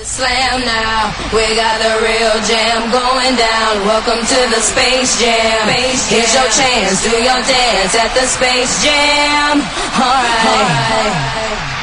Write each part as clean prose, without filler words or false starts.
Slam now, we got the real jam going down. Welcome to the Space Jam. Here's your chance, do your dance at the Space Jam. Alright.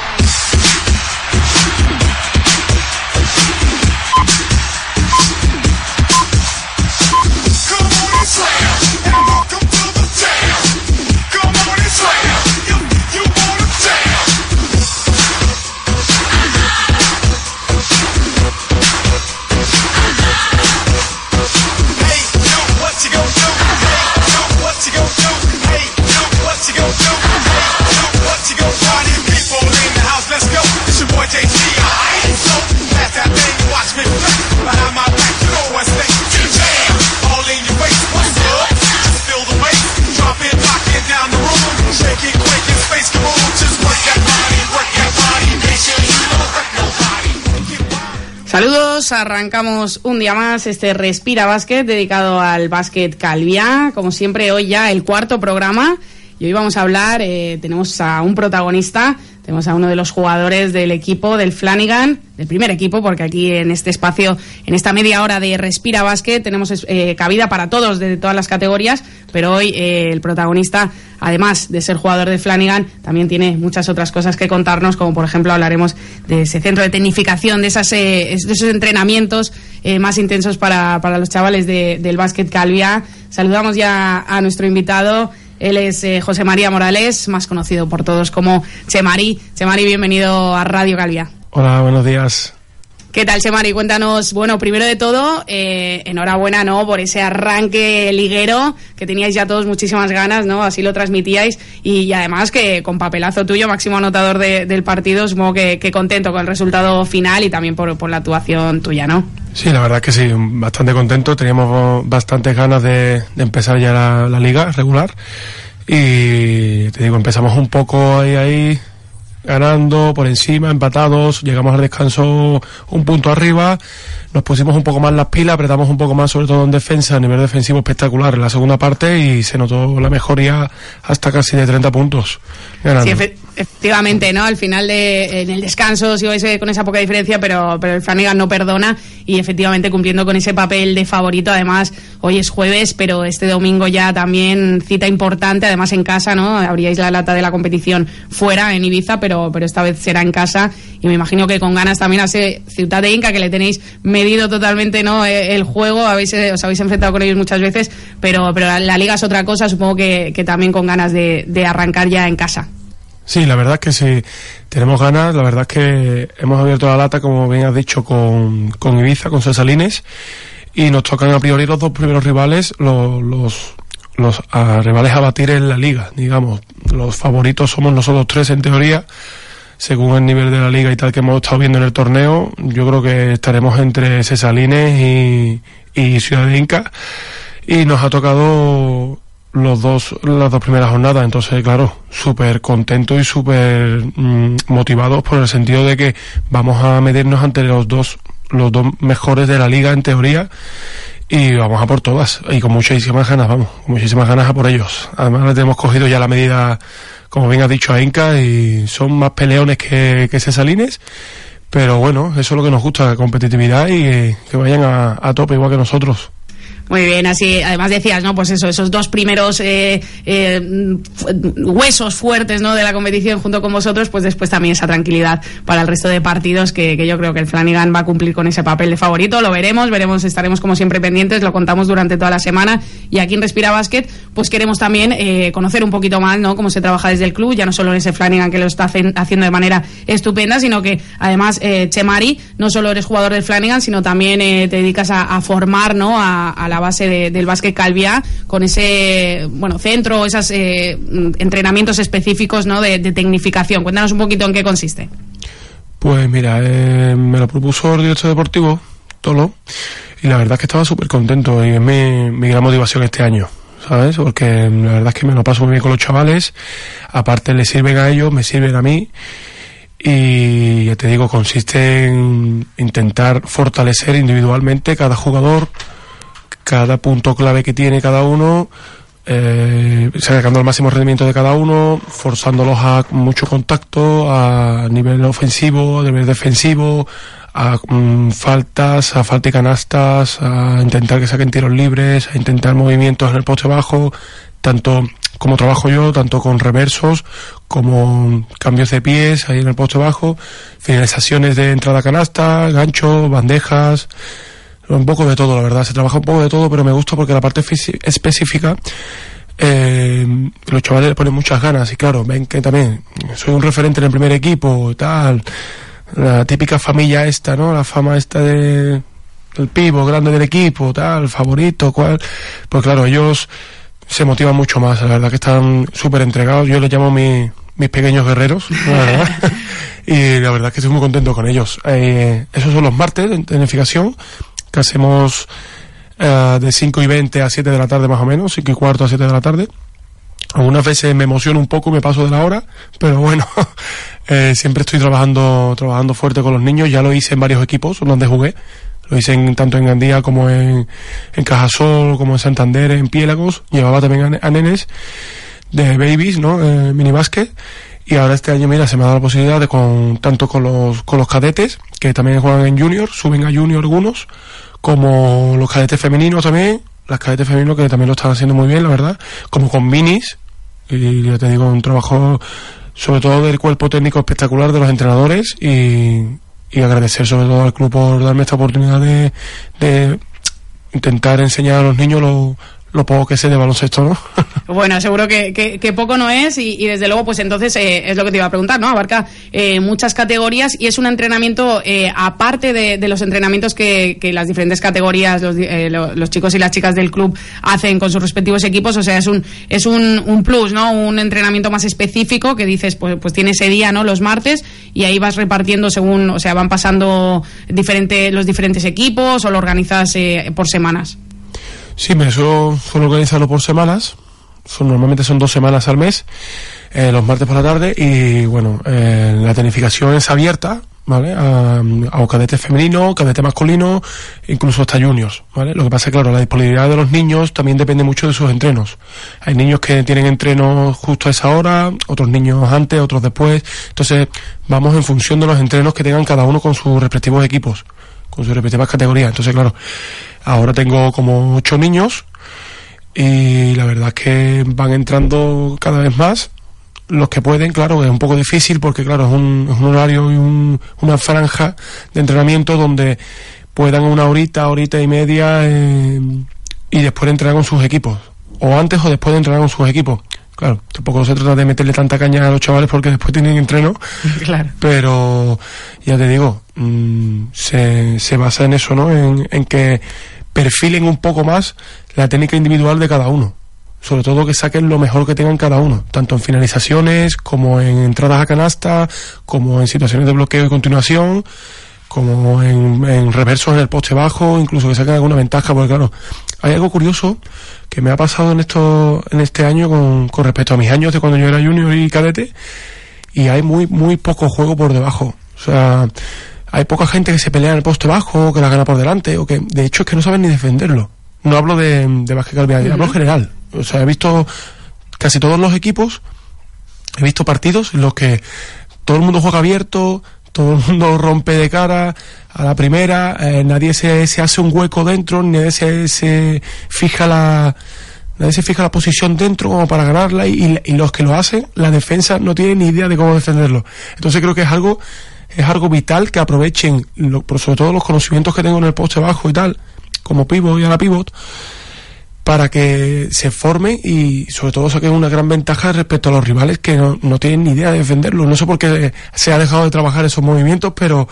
Saludos, arrancamos un día más este Respira Básquet dedicado al básquet Calviá, como siempre hoy ya el cuarto programa y hoy vamos a hablar, tenemos a un protagonista, tenemos a uno de los jugadores del equipo del Flanigan, del primer equipo, porque aquí en este espacio, en esta media hora de Respira Básquet tenemos cabida para todos de todas las categorías, pero hoy el protagonista, además de ser jugador de Flanigan, también tiene muchas otras cosas que contarnos, como por ejemplo hablaremos de ese centro de tecnificación, de esos entrenamientos más intensos para los chavales del básquet Calviá. Saludamos ya a nuestro invitado. Él es José María Morales, más conocido por todos como Chemari. Chemari, bienvenido a Radio Calviá. Hola, buenos días. ¿Qué tal, Chemari? Cuéntanos, bueno, primero de todo, enhorabuena, ¿no?, por ese arranque liguero, que teníais ya todos muchísimas ganas, ¿no?, así lo transmitíais, y además que con papelazo tuyo, máximo anotador del partido, supongo que contento con el resultado final y también por la actuación tuya, ¿no? Sí, la verdad que sí, bastante contento, teníamos bastantes ganas de empezar ya la liga regular, y te digo, empezamos un poco ahí ganando por encima, empatados, llegamos al descanso un punto arriba, nos pusimos un poco más las pilas, apretamos un poco más, sobre todo en defensa, a nivel defensivo espectacular en la segunda parte, y se notó la mejoría hasta casi de 30 puntos ganando. Sí, efectivamente, ¿no? Al final en el descanso sí vais con esa poca diferencia, pero el Flanigan no perdona, y efectivamente cumpliendo con ese papel de favorito. Además, hoy es jueves, pero este domingo ya también cita importante, además en casa, ¿no? Abríais la lata de la competición fuera, en Ibiza, pero esta vez será en casa, y me imagino que con ganas también a ese Ciutat de Inca, que le tenéis medido totalmente, ¿no?, el juego, os habéis enfrentado con ellos muchas veces, pero la liga es otra cosa, supongo que también con ganas de arrancar ya en casa. Sí, la verdad es que sí, tenemos ganas, la verdad es que hemos abierto la lata, como bien has dicho, con Ibiza, con Cesalines, y nos tocan a priori los dos primeros rivales, los rivales a batir en la liga, digamos. Los favoritos somos nosotros tres en teoría, según el nivel de la liga y tal que hemos estado viendo en el torneo. Yo creo que estaremos entre Cesalines y Ciutat de Inca, y nos ha tocado las dos primeras jornadas, entonces claro, súper contentos y súper motivados, por el sentido de que vamos a medirnos ante los dos mejores de la liga en teoría, y vamos a por todas, y con muchísimas ganas a por ellos. Además le tenemos cogido ya la medida, como bien has dicho, a Inca, y son más peleones que Cesalines, pero bueno, eso es lo que nos gusta, la competitividad, y que vayan a tope igual que nosotros. Muy bien, así, además decías, ¿no?, pues eso, esos dos primeros huesos fuertes, ¿no?, de la competición junto con vosotros, pues después también esa tranquilidad para el resto de partidos, que yo creo que el Flanigan va a cumplir con ese papel de favorito. Lo veremos, estaremos como siempre pendientes, lo contamos durante toda la semana, y aquí en Respira Básquet pues queremos también conocer un poquito más, ¿no?, cómo se trabaja desde el club, ya no solo en ese Flanigan, que lo está haciendo de manera estupenda, sino que además, Chemari, no solo eres jugador del Flanigan, sino también te dedicas a formar, ¿no?, a la base del básquet Calviá, con ese centro, esos entrenamientos específicos, ¿no?, de tecnificación. Cuéntanos un poquito en qué consiste. Pues mira, me lo propuso el director deportivo, Tolo, y la verdad es que estaba súper contento, y es mi gran motivación este año, ¿sabes? Porque la verdad es que me lo paso muy bien con los chavales, aparte les sirven a ellos, me sirven a mí, y ya te digo, consiste en intentar fortalecer individualmente cada jugador, cada punto clave que tiene cada uno, sacando el máximo rendimiento de cada uno, forzándolos a mucho contacto, a nivel ofensivo, a nivel defensivo, a faltas, a falta y canastas, a intentar que saquen tiros libres, a intentar movimientos en el poste bajo, tanto como trabajo yo, tanto con reversos como cambios de pies ahí en el poste bajo, finalizaciones de entrada a canasta, gancho, bandejas, un poco de todo, la verdad. Se trabaja un poco de todo, pero me gusta porque la parte específica los chavales le ponen muchas ganas y claro, ven que también soy un referente en el primer equipo y tal, la típica familia esta, ¿no? La fama esta de el pivo grande del equipo, tal, favorito, cual, pues claro, ellos se motivan mucho más, la verdad que están súper entregados. Yo les llamo mis pequeños guerreros, la verdad. Y la verdad es que estoy muy contento con ellos. Esos son los martes de tecnificación, que hacemos de 5:20 a 7 de la tarde más o menos, 5:15 a 7 de la tarde. Algunas veces me emociono un poco, me paso de la hora, pero bueno, siempre estoy trabajando fuerte con los niños. Ya lo hice en varios equipos donde jugué. Lo hice tanto en Gandía como en Cajasol, como en Santander, en Piélagos. Llevaba también a nenes de babies, ¿no? Minibásquet. Y ahora este año, mira, se me ha dado la posibilidad de tanto con los cadetes, que también juegan en junior, suben a junior algunos, como los cadetes femeninos también, las cadetes femeninos que también lo están haciendo muy bien, la verdad, como con minis. Y ya te digo, un trabajo sobre todo del cuerpo técnico espectacular de los entrenadores y agradecer sobre todo al club por darme esta oportunidad de intentar enseñar a los niños lo poco que sé de baloncesto, ¿no? Bueno, seguro que poco no es y desde luego pues entonces es lo que te iba a preguntar, ¿no? Abarca muchas categorías y es un entrenamiento aparte de los entrenamientos que las diferentes categorías los chicos y las chicas del club hacen con sus respectivos equipos, o sea, es un plus, ¿no? Un entrenamiento más específico que dices, pues tiene ese día, ¿no? Los martes y ahí vas repartiendo según, o sea, van pasando los diferentes equipos o lo organizas por semanas. Sí, me suelo organizarlo por semanas. Normalmente son 2 semanas al mes, los martes por la tarde. Y bueno, la tecnificación es abierta, ¿vale? A cadete femenino, cadete masculino, incluso hasta juniors, ¿vale? Lo que pasa es que, claro, la disponibilidad de los niños también depende mucho de sus entrenos. Hay niños que tienen entrenos justo a esa hora, otros niños antes, otros después. Entonces, vamos en función de los entrenos que tengan cada uno con sus respectivos equipos, con sus respectivas categorías. Entonces, claro, ahora tengo como 8 niños y la verdad es que van entrando cada vez más los que pueden. Claro, es un poco difícil porque claro, es un horario y una franja de entrenamiento donde puedan una horita y media y después entrenar con sus equipos, o antes o después de entrenar con sus equipos. Claro, tampoco se trata de meterle tanta caña a los chavales porque después tienen entreno. Claro. Pero ya te digo, se basa en eso, ¿no? En que perfilen un poco más la técnica individual de cada uno. Sobre todo que saquen lo mejor que tengan cada uno, tanto en finalizaciones, como en entradas a canasta, como en situaciones de bloqueo y continuación, como en reversos en el poste bajo, incluso que saquen alguna ventaja, porque claro, hay algo curioso que me ha pasado en este año con respecto a mis años de cuando yo era junior y cadete, y hay muy poco juego por debajo. O sea, hay poca gente que se pelea en el poste bajo, que la gana por delante, o que de hecho es que no saben ni defenderlo. No hablo de básquet calviano, hablo en general. O sea, he visto casi todos los equipos, he visto partidos en los que todo el mundo juega abierto, todo el mundo rompe de cara a la primera, nadie se hace un hueco dentro, nadie se fija la posición dentro como para ganarla, y los que lo hacen, la defensa no tiene ni idea de cómo defenderlo. Entonces creo que es algo vital que aprovechen, sobre todo los conocimientos que tengo en el poste bajo y tal, como pivot y a la pivot, para que se formen y sobre todo saquen una gran ventaja respecto a los rivales que no tienen ni idea de defenderlo. No sé por qué se ha dejado de trabajar esos movimientos, pero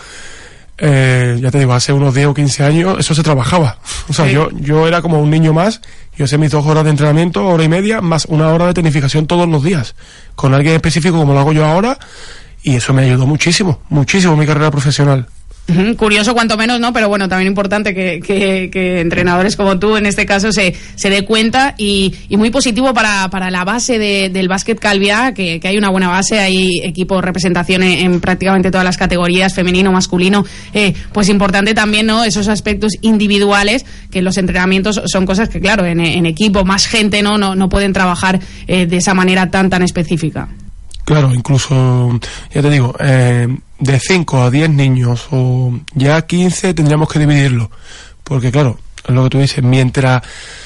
ya te digo, hace unos 10 o 15 años eso se trabajaba. O sea, sí. Yo era como un niño más. Yo hacía mis 2 horas de entrenamiento, hora y media, más 1 hora de tecnificación todos los días, con alguien específico como lo hago yo ahora, y eso me ayudó muchísimo en mi carrera profesional. Curioso cuanto menos, ¿no? Pero bueno, también importante que entrenadores como tú en este caso se dé cuenta y muy positivo para la base del básquet Calviá, que hay una buena base, hay equipos, representación en prácticamente todas las categorías, femenino, masculino, pues importante también, ¿no? Esos aspectos individuales que en los entrenamientos son cosas que claro, en equipo, más gente no pueden trabajar de esa manera tan específica. Claro, incluso, ya te digo, de 5 a 10 niños o ya 15 tendríamos que dividirlo. Porque claro, es lo que tú dices, mientras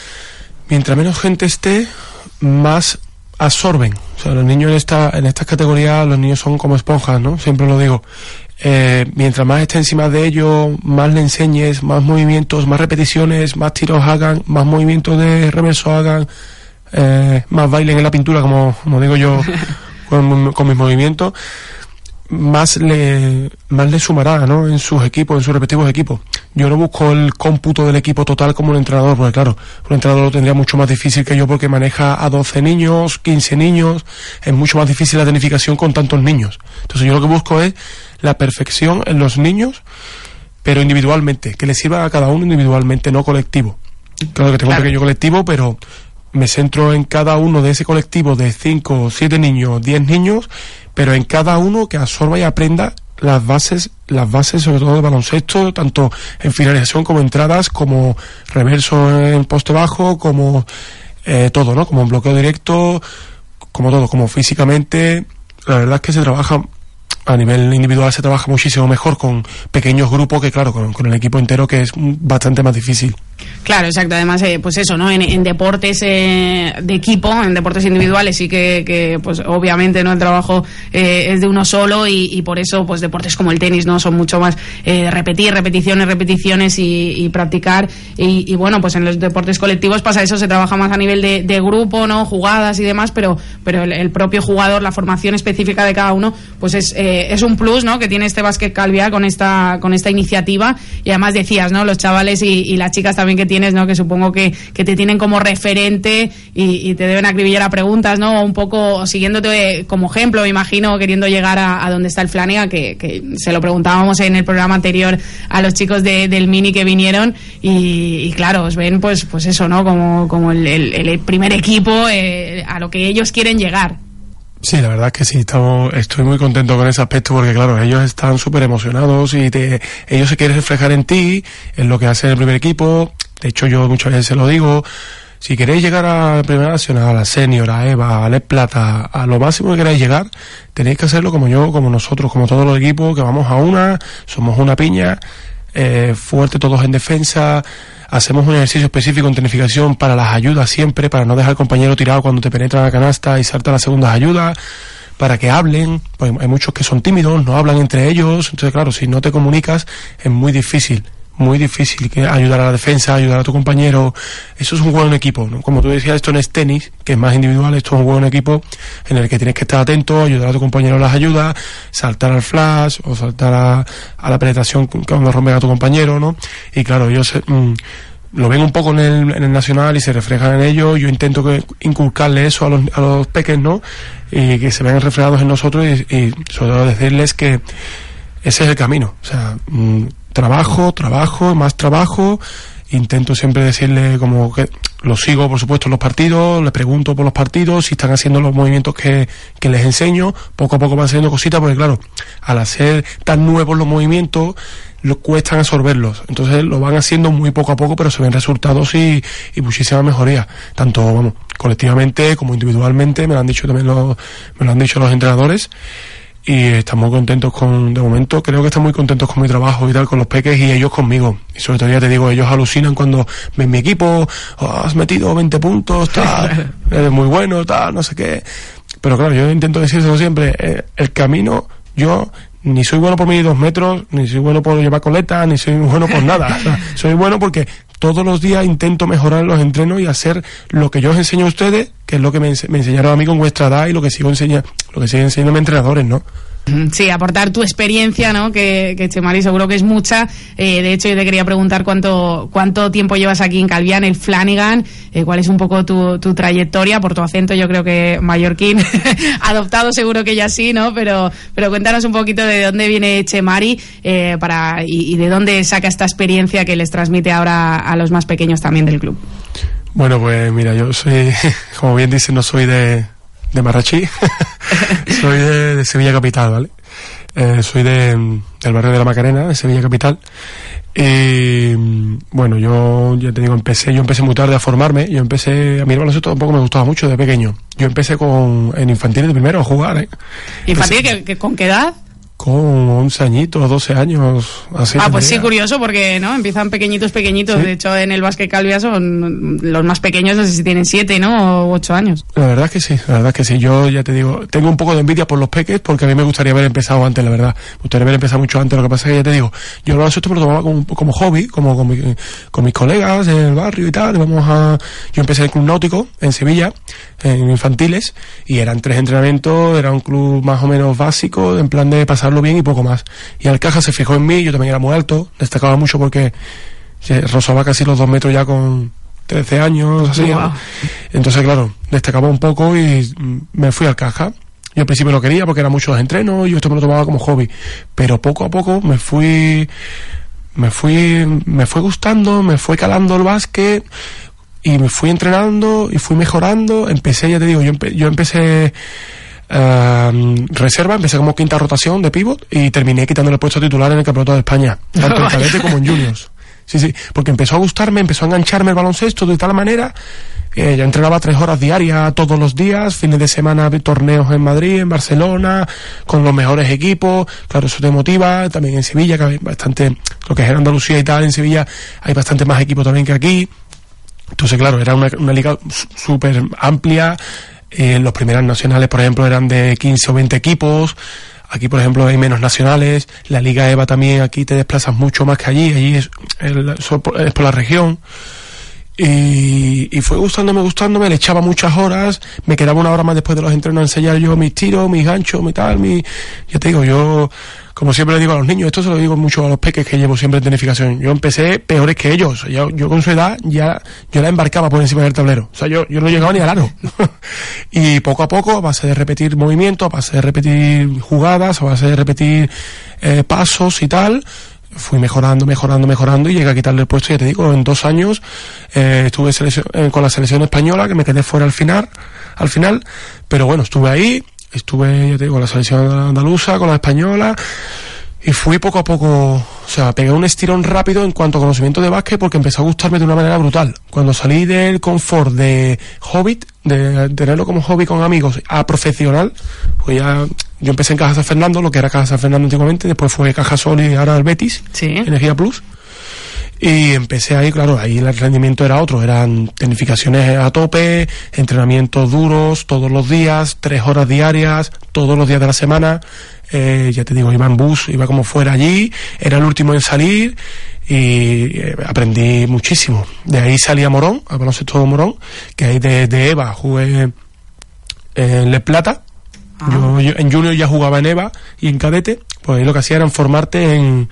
menos gente esté, más absorben. O sea, los niños en estas categorías, los niños son como esponjas, ¿no? Siempre lo digo. Mientras más esté encima de ellos, más le enseñes, más movimientos, más repeticiones, más tiros hagan, más movimientos de reverso hagan, más bailen en la pintura, como digo yo. Con mis movimientos, más le sumará, ¿no? En sus equipos, en sus respectivos equipos. Yo no busco el cómputo del equipo total como un entrenador, porque claro, un entrenador lo tendría mucho más difícil que yo porque maneja a 12 niños, 15 niños, es mucho más difícil la tecnificación con tantos niños. Entonces yo lo que busco es la perfección en los niños, pero individualmente, que le sirva a cada uno individualmente, no colectivo. Claro que tengo un pequeño colectivo, pero me centro en cada uno de ese colectivo de 5, 7 niños, 10 niños, pero en cada uno que absorba y aprenda las bases sobre todo de baloncesto, tanto en finalización como entradas, como reverso en poste bajo, como todo, ¿no? Como en bloqueo directo, como todo, como físicamente. La verdad es que se trabaja a nivel individual, se trabaja muchísimo mejor con pequeños grupos que claro, con el equipo entero, que es bastante más difícil. Claro, exacto. Además, pues eso, ¿no? En deportes de equipo, en deportes individuales sí que pues obviamente, ¿no? El trabajo es de uno solo y por eso, pues deportes como el tenis, ¿no? Son mucho más repeticiones y practicar. Y bueno, pues en los deportes colectivos pasa eso, se trabaja más a nivel de grupo, ¿no? Jugadas y demás, pero el propio jugador, la formación específica de cada uno, pues es un plus, ¿no? Que tiene este básquet Calviá con esta iniciativa. Y además decías, ¿no? Los chavales y las chicas también que tienes, ¿no? Que supongo que te tienen como referente y te deben acribillar a preguntas, ¿no? Un poco siguiéndote como ejemplo, me imagino, queriendo llegar a donde está el Flanagan, que se lo preguntábamos en el programa anterior a los chicos del Mini que vinieron y claro, os ven pues eso, ¿no? Como el primer equipo a lo que ellos quieren llegar. Sí, la verdad es que sí, estoy muy contento con ese aspecto porque claro, ellos están súper emocionados y ellos se quieren reflejar en ti, en lo que hace el primer equipo. De hecho, yo muchas veces se lo digo, si queréis llegar a la Primera Nacional, a la Senior, a EVA, a Les Plata, a lo máximo que queráis llegar, tenéis que hacerlo como yo, como nosotros, como todos los equipos, que vamos somos una piña, fuerte todos en defensa, hacemos un ejercicio específico en tecnificación para las ayudas siempre, para no dejar al compañero tirado cuando te penetra la canasta y salta las segundas ayudas, para que hablen, pues hay muchos que son tímidos, no hablan entre ellos, entonces claro, si no te comunicas es muy difícil que ayudar a la defensa, ayudar a tu compañero. Eso es un juego en equipo, ¿no? Como tú decías, esto no es tenis, que es más individual, esto es un juego en equipo en el que tienes que estar atento, ayudar a tu compañero a las ayudas, saltar al flash o saltar a la penetración cuando rompen a tu compañero, ¿no? Y claro, ellos lo ven un poco en el nacional y se reflejan en ello. Yo intento inculcarle eso a los peques, ¿no? Y que se vean reflejados en nosotros y sobre todo decirles que ese es el camino. O sea, trabajo, más trabajo. Intento siempre decirle como que los sigo, por supuesto, en los partidos, les pregunto por los partidos, si están haciendo los movimientos que les enseño. Poco a poco van haciendo cositas, porque claro, al hacer tan nuevos los movimientos, cuestan absorberlos. Entonces lo van haciendo muy poco a poco, pero se ven resultados y muchísima mejoría. Tanto, colectivamente como individualmente, me lo han dicho los entrenadores. Y estamos contentos de momento, creo que están muy contentos con mi trabajo y tal, con los peques y ellos conmigo. Y sobre todo, ya te digo, ellos alucinan cuando ven mi equipo, has metido 20 puntos, tal, eres muy bueno, tal, no sé qué. Pero claro, yo intento decírselo siempre, el camino, yo ni soy bueno por medir 2 metros, ni soy bueno por llevar coletas, ni soy bueno por nada. O sea, soy bueno porque todos los días intento mejorar los entrenos y hacer lo que yo os enseño a ustedes, que es lo que me enseñaron a mí con vuestra edad y lo que siguen enseñando mis entrenadores, ¿no? Sí, aportar tu experiencia, ¿no? Que Chemari seguro que es mucha. De hecho, yo te quería preguntar cuánto tiempo llevas aquí en Calviá, en el Flanagan, cuál es un poco tu trayectoria. Por tu acento yo creo que mallorquín, adoptado seguro que ya sí, ¿no? Pero cuéntanos un poquito de dónde viene Chemari y de dónde saca esta experiencia que les transmite ahora a los más pequeños también del club. Bueno, pues mira, yo soy, como bien dicen, no soy de Marrachí, soy de Sevilla Capital, ¿vale? Soy del barrio de la Macarena, de Sevilla Capital. Y bueno, yo ya te digo, empecé muy tarde a formarme. A mí el baloncesto tampoco me gustaba mucho de pequeño. Yo empecé en infantiles de primero a jugar, ¿Infantil ¿con qué edad? Con 11 añitos, 12 años, así. Pues sí, curioso, porque no empiezan pequeñitos. ¿Sí? De hecho, en el básquet Calviá son los más pequeños, no sé si tienen 7, ¿no? O 8 años. La verdad es que sí. Yo ya te digo, tengo un poco de envidia por los peques, porque a mí me gustaría haber empezado antes, la verdad. Me gustaría haber empezado mucho antes. Lo que pasa es que ya te digo, yo el baloncesto me lo tomaba como hobby, como con mis colegas en el barrio y tal. Yo empecé en el Club Náutico, en Sevilla, en infantiles, y eran 3 entrenamientos, era un club más o menos básico, en plan de pasarlo bien y poco más. Y Alcaja se fijó en mí, yo también era muy alto, destacaba mucho porque rozaba casi los 2 metros ya con 13 años, así. Wow. Entonces, claro, destacaba un poco y me fui al Alcaja. Yo al principio lo quería porque eran muchos entrenos y yo esto me lo tomaba como hobby, pero poco a poco me fue gustando, me fue calando el básquet y me fui entrenando y fui mejorando. Empecé, ya te digo, yo empecé reserva, empecé como quinta rotación de pívot y terminé quitándole el puesto titular en el Campeonato de España, tanto en cadete como en juniors. Sí, porque empezó a gustarme, empezó a engancharme el baloncesto de tal manera que ya entrenaba 3 horas diarias todos los días, fines de semana torneos en Madrid, en Barcelona, con los mejores equipos. Claro, eso te motiva. También en Sevilla, que hay bastante, lo que es en Andalucía y tal, en Sevilla hay bastante más equipos también que aquí. Entonces, claro, era una liga súper amplia. Los primeros nacionales, por ejemplo, eran de 15 o 20 equipos. Aquí, por ejemplo, hay menos nacionales. La Liga EVA también, aquí te desplazas mucho más que allí. Allí es por la región. Y fue gustándome, le echaba muchas horas. Me quedaba 1 hora más después de los entrenos a enseñar yo mis tiros, mis ganchos, ya te digo, yo, como siempre le digo a los niños, esto se lo digo mucho a los peques que llevo siempre en tecnificación. Yo empecé peores que ellos. Yo con su edad yo la embarcaba por encima del tablero. O sea, yo no llegaba ni al aro. Y poco a poco, a base de repetir movimientos, a base de repetir jugadas, a base de repetir pasos y tal, fui mejorando y llegué a quitarle el puesto. Ya te digo, en 2 años estuve con la selección española, que me quedé fuera al final, pero bueno, estuve ahí, ya te digo, con la selección andaluza, con la española, y fui poco a poco, o sea, pegué un estirón rápido en cuanto a conocimiento de básquet, porque empezó a gustarme de una manera brutal. Cuando salí del confort de hobbit, de tenerlo como hobby con amigos, a profesional, pues ya yo empecé en Caja San Fernando, lo que era Caja San Fernando antiguamente, después fue Caja Sol y ahora el Betis, sí. Energía Plus. Y empecé ahí, claro, ahí el rendimiento era otro, eran tecnificaciones a tope, entrenamientos duros todos los días, 3 horas diarias, todos los días de la semana. Ya te digo, iba en bus, iba como fuera allí, era el último en salir y aprendí muchísimo. De ahí salí a Morón, al baloncesto de Morón, que ahí de EVA jugué en Le Plata. Yo en junior ya jugaba en EVA y en cadete, pues ahí lo que hacía era formarte en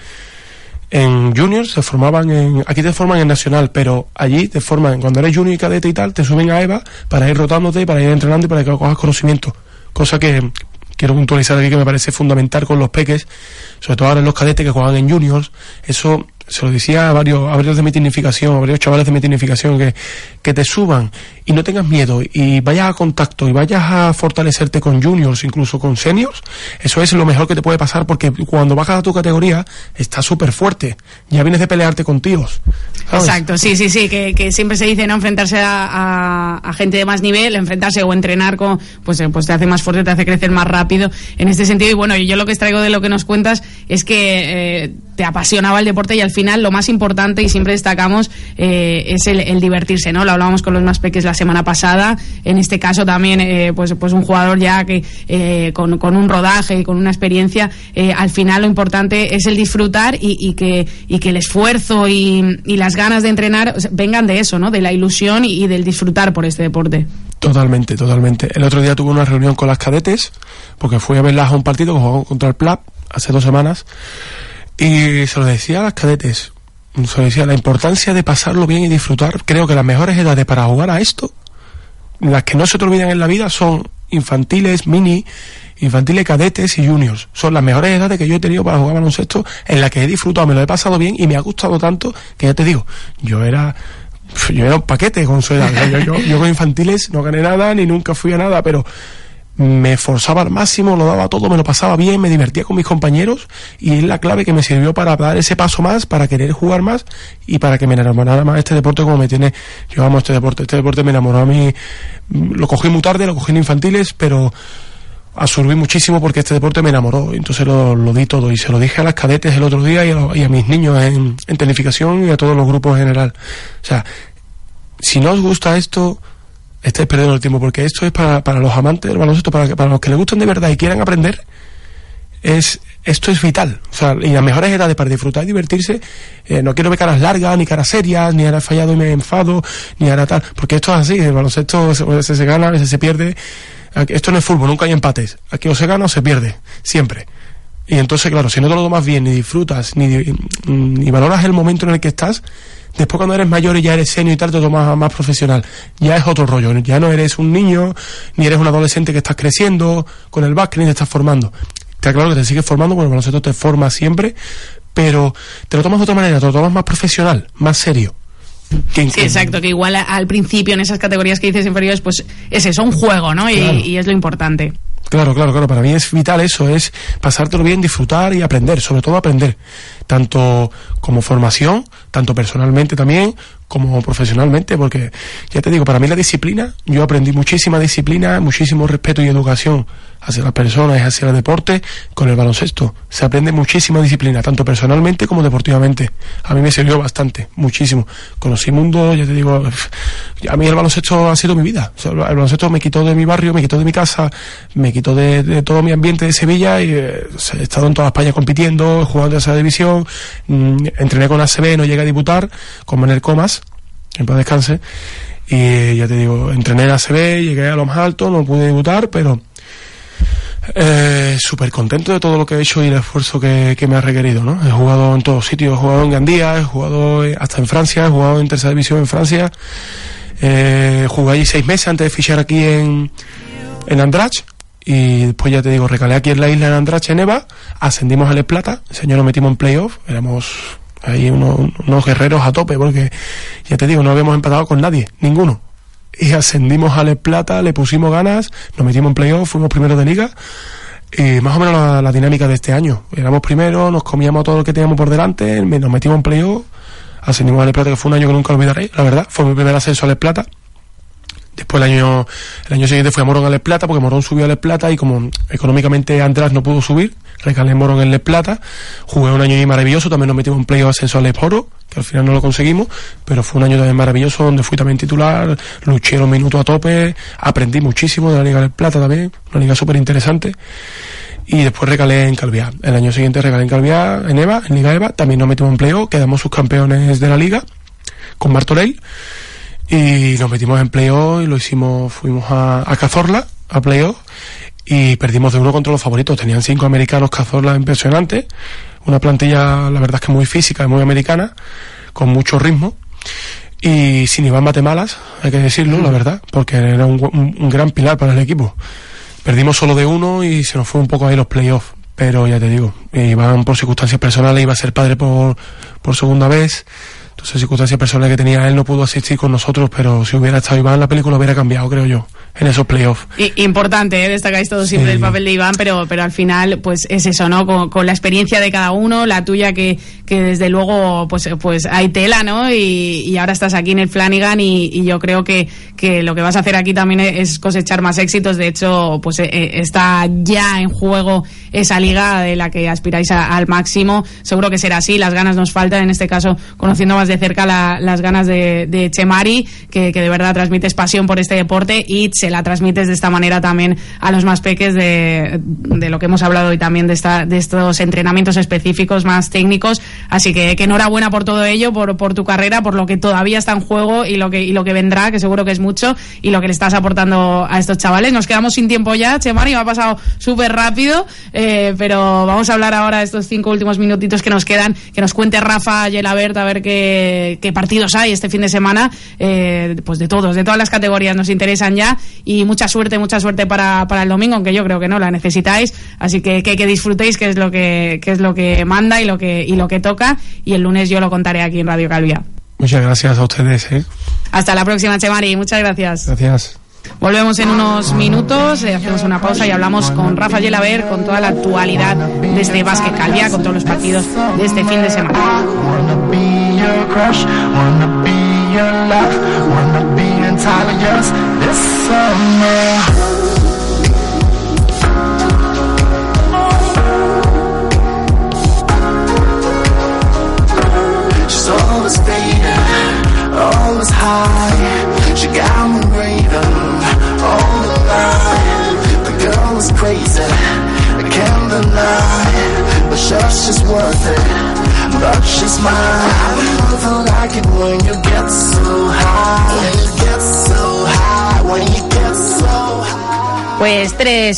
juniors, se formaban aquí te forman en nacional, pero allí te forman, cuando eres junior y cadete y tal, te suben a EVA para ir rotándote, para ir entrenando y para que cojas conocimiento, cosa que quiero puntualizar aquí que me parece fundamental con los peques, sobre todo ahora en los cadetes que juegan en juniors. Eso se lo decía a varios de mi tecnificación, a varios chavales de mi tecnificación, que te suban y no tengas miedo y vayas a contacto y vayas a fortalecerte con juniors, incluso con seniors. Eso es lo mejor que te puede pasar, porque cuando bajas a tu categoría estás súper fuerte, ya vienes de pelearte con tíos, ¿sabes? Exacto, sí, que siempre se dice, ¿no? Enfrentarse a gente de más nivel, enfrentarse o entrenar con, pues te hace más fuerte, te hace crecer más rápido en este sentido. Y bueno, yo lo que extraigo de lo que nos cuentas es que te apasionaba el deporte, y al final lo más importante, y siempre destacamos, es el divertirse, ¿no? Lo hablábamos con los más peques la semana pasada. En este caso también, pues un jugador ya que con un rodaje y con una experiencia, al final lo importante es el disfrutar y que el esfuerzo y las ganas de entrenar vengan de eso, ¿no? De la ilusión y del disfrutar por este deporte. Totalmente. El otro día tuve una reunión con las cadetes, porque fui a verlas a un partido que jugamos contra el PLAP hace 2 semanas, y se lo decía a las cadetes, la importancia de pasarlo bien y disfrutar. Creo que las mejores edades para jugar a esto, las que no se te olvidan en la vida, son infantiles, infantiles, cadetes y juniors. Son las mejores edades que yo he tenido para jugar baloncesto, en las que he disfrutado, me lo he pasado bien y me ha gustado tanto que ya te digo, yo era un paquete con su edad. Yo con infantiles no gané nada, ni nunca fui a nada, pero me esforzaba al máximo, lo daba todo, me lo pasaba bien, me divertía con mis compañeros, y es la clave que me sirvió para dar ese paso más, para querer jugar más y para que me enamorara más este deporte como me tiene. Yo amo este deporte me enamoró a mí. Lo cogí muy tarde, lo cogí en infantiles, pero absorbí muchísimo porque este deporte me enamoró, entonces lo di todo, y se lo dije a las cadetes el otro día y a mis niños en tecnificación y a todos los grupos en general. O sea, si no os gusta esto, estáis perdiendo el tiempo, porque esto es para los amantes del baloncesto, para los que les gustan de verdad y quieran aprender. Esto es vital, o sea, y las mejores edades para disfrutar y divertirse. No quiero ver caras largas, ni caras serias, ni ahora he fallado y me enfado, ni ahora tal, porque esto es así, el baloncesto a veces se gana, a veces se pierde. Esto no es fútbol, nunca hay empates, aquí o se gana o se pierde, siempre. Y entonces, claro, si no te lo tomas bien, ni disfrutas, ni valoras el momento en el que estás, después cuando eres mayor y ya eres senior y tal, te tomas más profesional. Ya es otro rollo, ya no eres un niño, ni eres un adolescente que estás creciendo con el básquet, ni te estás formando. Está claro que te sigues formando, porque el baloncesto te forma siempre, pero te lo tomas de otra manera, te lo tomas más profesional, más serio. Sí, exacto, que igual al principio en esas categorías que dices inferiores, pues es eso, un juego, ¿no? Claro. Y es lo importante. Claro, para mí es vital eso, es pasártelo bien, disfrutar y aprender, sobre todo aprender, tanto como formación, tanto personalmente también, como profesionalmente, porque ya te digo, para mí la disciplina, yo aprendí muchísima disciplina, muchísimo respeto y educación hacia las personas y hacia el deporte con el baloncesto. Se aprende muchísima disciplina, tanto personalmente como deportivamente. A mí me sirvió bastante, muchísimo. Conocí mundo, ya te digo, a mí el baloncesto ha sido mi vida. O sea, el baloncesto me quitó de mi barrio, me quitó de mi casa, me quitó de todo mi ambiente de Sevilla, y he estado en toda España compitiendo, jugando en esa división, entrené con ACB, no llegué a debutar, con Manel Comas, en paz descanse, y ya te digo, entrené en ACB, llegué a lo más alto, no pude debutar, pero súper contento de todo lo que he hecho y el esfuerzo que me ha requerido, ¿no? He jugado en todos sitios, he jugado en Gandía, he jugado hasta en Francia, he jugado en tercera división en Francia, jugué allí 6 meses antes de fichar aquí en Andratx, y después ya te digo, recalé aquí en la isla de Andratx, en EVA, ascendimos al Les Plata, ese año nos metimos en playoff, éramos ahí unos guerreros a tope, porque ya te digo, no habíamos empatado con nadie, ninguno. Y ascendimos a Les Plata, le pusimos ganas, nos metimos en playoff, fuimos primeros de liga, y más o menos la dinámica de este año. Éramos primeros, nos comíamos todo lo que teníamos por delante, nos metimos en playoff, ascendimos a Les Plata, que fue un año que nunca olvidaré, la verdad, fue mi primer ascenso a Les Plata. Después el año siguiente fui a Morón a Les Plata, porque Morón subió a Les Plata y como económicamente András no pudo subir, recalé en Morón en Les Plata, jugué un año ahí maravilloso, también nos metimos en playoff ascenso a Les Oro, que al final no lo conseguimos, pero fue un año también maravilloso donde fui también titular, luché los minutos a tope, aprendí muchísimo de la Liga Les Plata también, una liga súper interesante, y después recalé en Calviá. El año siguiente recalé en Calviá, en EVA, en Liga EVA, también nos metimos en playoff, quedamos subcampeones de la liga con Martorell, y nos metimos en playoff y fuimos a Cazorla, a playoff, y perdimos de 1 contra los favoritos. Tenían 5 americanos Cazorla impresionantes, una plantilla la verdad es que muy física y muy americana, con mucho ritmo, y sin Iván Matemalas, hay que decirlo, la verdad, porque era un gran pilar para el equipo. Perdimos solo de 1 y se nos fue un poco ahí los playoffs, pero ya te digo, Iván por circunstancias personales iba a ser padre por segunda vez. Entonces, circunstancias personales que tenía él, no pudo asistir con nosotros, pero si hubiera estado Iván, la película hubiera cambiado, creo yo, en esos playoffs. Importante, destacáis todos siempre el papel de Iván, pero al final, pues es eso, ¿no? Con la experiencia de cada uno, la tuya que desde luego, pues hay tela, ¿no? Y ahora estás aquí en el Flanagan y yo creo que lo que vas a hacer aquí también es cosechar más éxitos. De hecho, pues está ya en juego esa liga de la que aspiráis al máximo. Seguro que será así, las ganas nos faltan, en este caso, conociendo más de cerca las ganas de Chemari, que de verdad transmites pasión por este deporte. Y se la transmites de esta manera también a los más peques de lo que hemos hablado hoy también de estos entrenamientos específicos más técnicos. Así que enhorabuena por todo ello, por tu carrera, por lo que todavía está en juego y lo que vendrá, que seguro que es mucho, y lo que le estás aportando a estos chavales. Nos quedamos sin tiempo ya, Txemari, me ha pasado súper rápido, pero vamos a hablar ahora de estos 5 últimos minutitos que nos quedan, que nos cuente Rafa Gelabert a ver qué partidos hay este fin de semana, pues de todas las categorías nos interesan ya, y mucha suerte para el domingo, aunque yo creo que no la necesitáis, así que disfrutéis, que es lo que manda y lo que toca, y el lunes yo lo contaré aquí en Radio Calvia. Muchas gracias a ustedes. Hasta la próxima, Txemari, muchas gracias. Gracias. Volvemos en unos minutos, hacemos una pausa y hablamos con Rafa Gelabert con toda la actualidad de este Básquet Calvia, con todos los partidos de este fin de semana. Always high, she got me raving all the night. The girl is crazy, I can't deny, but sure she's worth it, but she's mine. I don't like it when you get so high, when you get so high, when you get so high. Pues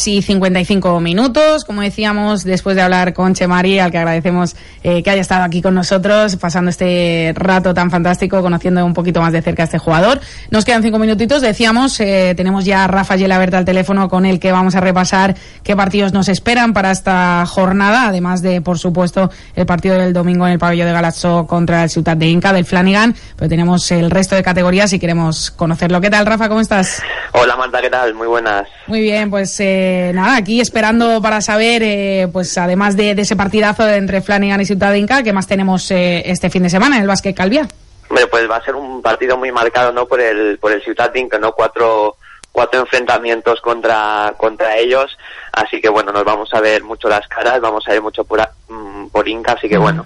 3:55, como decíamos, después de hablar con Txemari, al que agradecemos que haya estado aquí con nosotros, pasando este rato tan fantástico, conociendo un poquito más de cerca a este jugador. Nos quedan 5 minutitos, decíamos, tenemos ya a Rafa Gelabert al teléfono, con el que vamos a repasar qué partidos nos esperan para esta jornada, además de, por supuesto, el partido del domingo en el pabellón de Galaxó contra el Ciutat d'Inca, del Flanagan, pero tenemos el resto de categorías y queremos conocerlo. ¿Qué tal, Rafa? ¿Cómo estás? Hola, Marta, ¿qué tal? Muy buenas. Muy bien, pues nada, aquí esperando para saber, pues además de ese partidazo entre Flanagan y Ciutat d'Inca, ¿qué más tenemos este fin de semana en el Básquet Calvia? Hombre, pues va a ser un partido muy marcado, ¿no? Por el Ciutat d'Inca, ¿no? Cuatro enfrentamientos contra ellos, así que bueno, nos vamos a ver mucho las caras, vamos a ver mucho por Inca, así que bueno.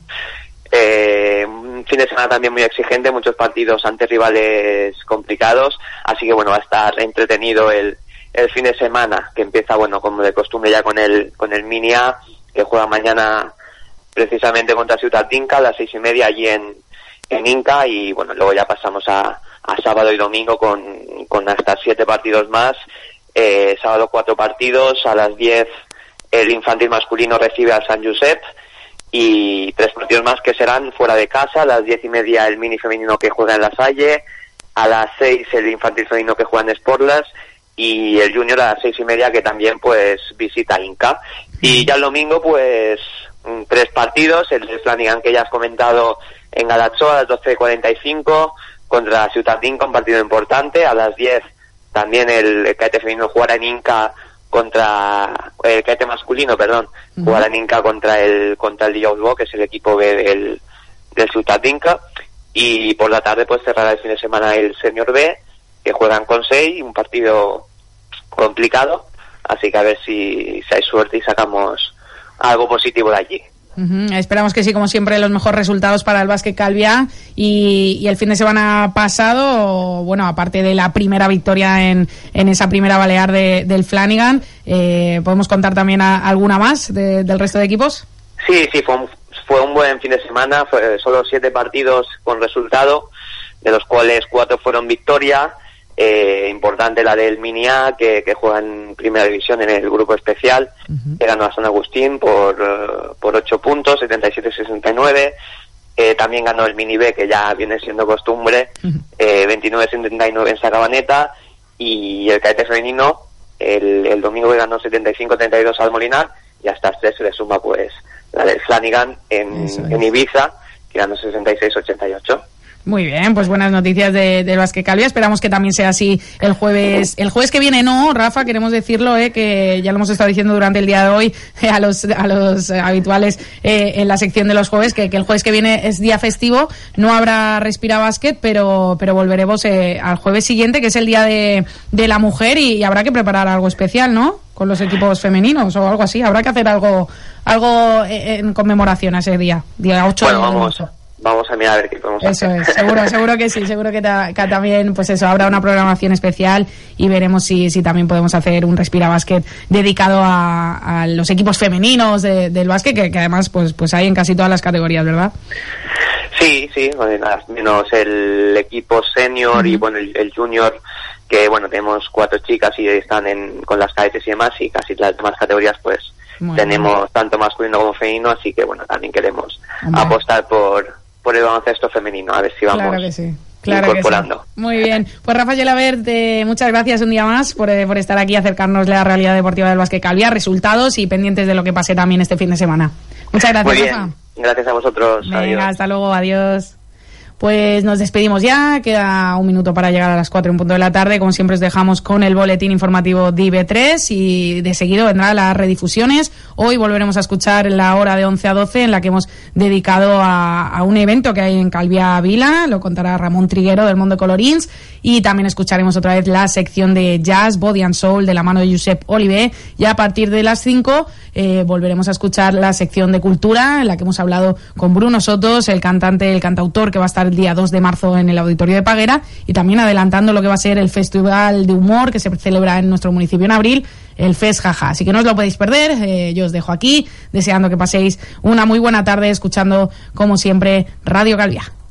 Un fin de semana también muy exigente, muchos partidos ante rivales complicados, así que bueno, va a estar entretenido el fin de semana, que empieza, bueno, como de costumbre ya con el Mini A, que juega mañana precisamente contra Ciutat d'Inca a las 6:30 allí en Inca, y bueno, luego ya pasamos a sábado y domingo con hasta 7 partidos más. Sábado 4 partidos, a las 10 el infantil masculino recibe al Sant Josep, y 3 partidos más que serán fuera de casa. A las 10:30 el mini femenino que juega en La Salle, a las 6 el infantil femenino que juega en Sportlas, y el junior a las 6:30 que también pues visita Inca. Y ya el domingo pues 3 partidos, el de Flanagan que ya has comentado en Galaxó a las 12:45 contra Ciutat d'Inca, un partido importante. A las 10 también el cadete femenino jugará en Inca contra el cadete masculino, jugará en Inca contra el Diausbo, que es el equipo B del Ciutat d'Inca. Y por la tarde pues cerrará el fin de semana el Senior B, que juegan con 6, un partido complicado, así que a ver si hay suerte y sacamos algo positivo de allí. Esperamos que sí, como siempre, los mejores resultados para el Básquet Calvia. Y el fin de semana pasado, bueno, aparte de la primera victoria en esa primera balear del Flanagan, ¿podemos contar también alguna más del resto de equipos? Sí, fue un buen fin de semana, fue solo 7 partidos con resultado, de los cuales 4 fueron victoria. Importante la del Mini A, que juega en primera división en el grupo especial, que ganó a San Agustín por 8 puntos, 77-69. También ganó el Mini B, que ya viene siendo costumbre, 29-79 en Sacabaneta. Y el cadete femenino, el domingo que ganó 75-32 al Molinar, y a estas 3 se le suma pues la del Flanagan en Ibiza, que ganó 66-88. Muy bien, pues buenas noticias del Básquet Calvia. Esperamos que también sea así el jueves que viene, ¿no, Rafa? Queremos decirlo, que ya lo hemos estado diciendo durante el día de hoy a los habituales en la sección de los jueves, que el jueves que viene es día festivo, no habrá Respira Básquet, pero volveremos al jueves siguiente, que es el día de la mujer, y habrá que preparar algo especial, ¿no? Con los equipos femeninos o algo así. Habrá que hacer algo en conmemoración a ese día 8 de agosto. vamos a mirar a ver qué podemos hacer. Eso es, seguro que sí, seguro que también, pues eso, habrá una programación especial y veremos si también podemos hacer un Respira Básquet dedicado a los equipos femeninos del básquet, que además pues hay en casi todas las categorías, ¿verdad? Sí, menos el equipo senior y bueno, el junior, que bueno, tenemos 4 chicas y están con las cadetes y demás, y casi las demás categorías pues tenemos tanto masculino como femenino, así que bueno, también queremos apostar por el baloncesto femenino, a ver si vamos incorporando. Que sí. Muy bien, pues Rafael Abert, muchas gracias un día más por estar aquí, acercarnos la realidad deportiva del básquet Calviá, resultados y pendientes de lo que pase también este fin de semana. Muchas gracias. Muy bien. Rafa. Gracias a vosotros. Venga, adiós. Hasta luego, adiós. Pues nos despedimos ya, queda un minuto para llegar a las 4 en punto de la tarde. Como siempre os dejamos con el boletín informativo de IB3 y de seguido vendrán las redifusiones. Hoy volveremos a escuchar la hora de 11 a 12 en la que hemos dedicado a un evento que hay en Calviá Vila, lo contará Ramón Triguero del Mundo Colorins, y también escucharemos otra vez la sección de Jazz, Body and Soul de la mano de Josep Olivé, y a partir de las 5 volveremos a escuchar la sección de Cultura en la que hemos hablado con Bruno Sotos, el cantautor que va a estar el día 2 de marzo en el Auditorio de Paguera, y también adelantando lo que va a ser el Festival de Humor que se celebra en nuestro municipio en abril, el Fest Jaja. Así que no os lo podéis perder, yo os dejo aquí deseando que paséis una muy buena tarde escuchando como siempre Radio Calviá.